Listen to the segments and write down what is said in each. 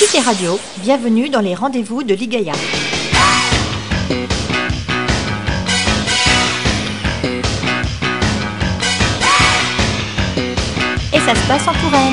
Cité Radio, bienvenue dans les rendez-vous de l'IGAIA. Et ça se passe en Touraine.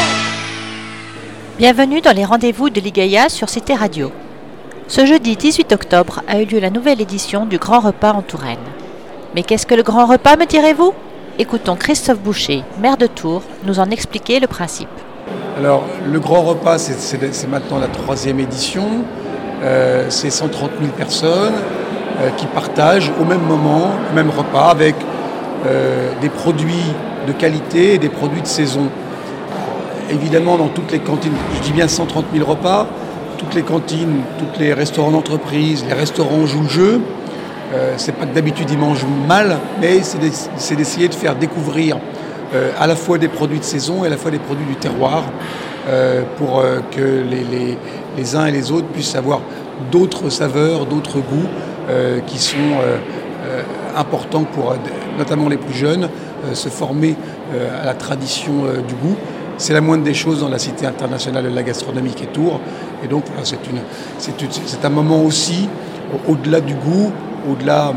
Bienvenue dans les rendez-vous de l'IGAIA sur Cité Radio. Ce jeudi 18 octobre a eu lieu la nouvelle édition du Grand Repas en Touraine. Mais qu'est-ce que le Grand Repas, me direz-vous ? Écoutons Christophe Boucher, maire de Tours, nous en expliquer le principe. Alors, le Grand Repas, c'est maintenant la 3e édition. C'est 130 000 personnes qui partagent au même moment, le même repas, avec des produits de qualité et des produits de saison. Évidemment, dans toutes les cantines, je dis bien 130 000 repas, toutes les cantines, tous les restaurants d'entreprise, les restaurants jouent le jeu. C'est pas que d'habitude ils mangent mal, mais c'est d'essayer de faire découvrir à la fois des produits de saison et à la fois des produits du terroir pour que les uns et les autres puissent avoir d'autres saveurs, d'autres goûts qui sont importants pour notamment les plus jeunes, se former à la tradition du goût. C'est la moindre des choses dans la Cité internationale de la gastronomie qui est Tours. Et donc voilà, c'est un moment aussi, au-delà du goût, au-delà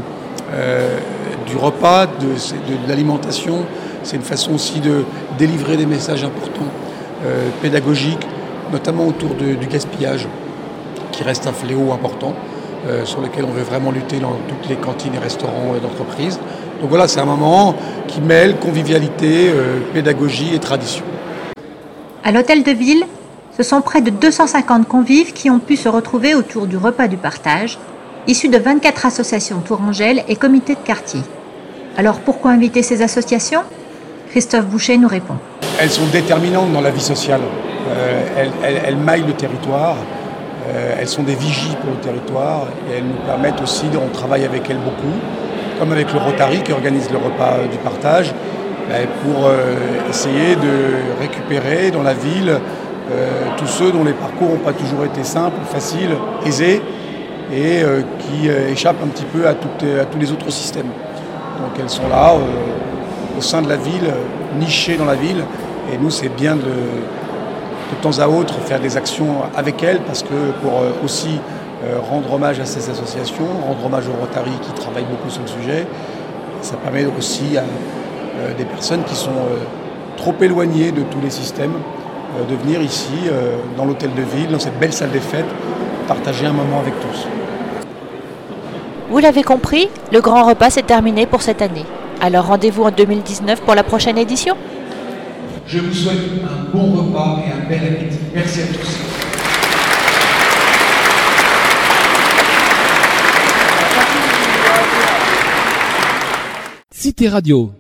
du repas, de l'alimentation, c'est une façon aussi de délivrer des messages importants, pédagogiques, notamment autour du gaspillage, qui reste un fléau important, sur lequel on veut vraiment lutter dans toutes les cantines et restaurants d'entreprise. Donc voilà, c'est un moment qui mêle convivialité, pédagogie et tradition. À l'hôtel de ville, ce sont près de 250 convives qui ont pu se retrouver autour du repas du partage, issus de 24 associations tourangelles et comités de quartier. Alors pourquoi inviter ces associations ? Christophe Boucher nous répond. Elles sont déterminantes dans la vie sociale. Elles maillent le territoire, elles sont des vigies pour le territoire et elles nous permettent aussi, on travaille avec elles beaucoup, comme avec le Rotary qui organise le repas du partage, pour essayer de récupérer dans la ville tous ceux dont les parcours n'ont pas toujours été simples, faciles, aisés et qui échappent un petit peu à tous les autres systèmes. Donc elles sont là au sein de la ville, nichées dans la ville, et nous c'est bien de temps à autre faire des actions avec elles parce que pour aussi rendre hommage à ces associations, rendre hommage au Rotary qui travaille beaucoup sur le sujet, ça permet aussi à des personnes qui sont trop éloignées de tous les systèmes de venir ici dans l'hôtel de ville, dans cette belle salle des fêtes, partager un moment avec tous. Vous l'avez compris, le Grand Repas s'est terminé pour cette année. Alors rendez-vous en 2019 pour la prochaine édition. Je vous souhaite un bon repas et un bel appétit. Merci à tous. Cité Radio.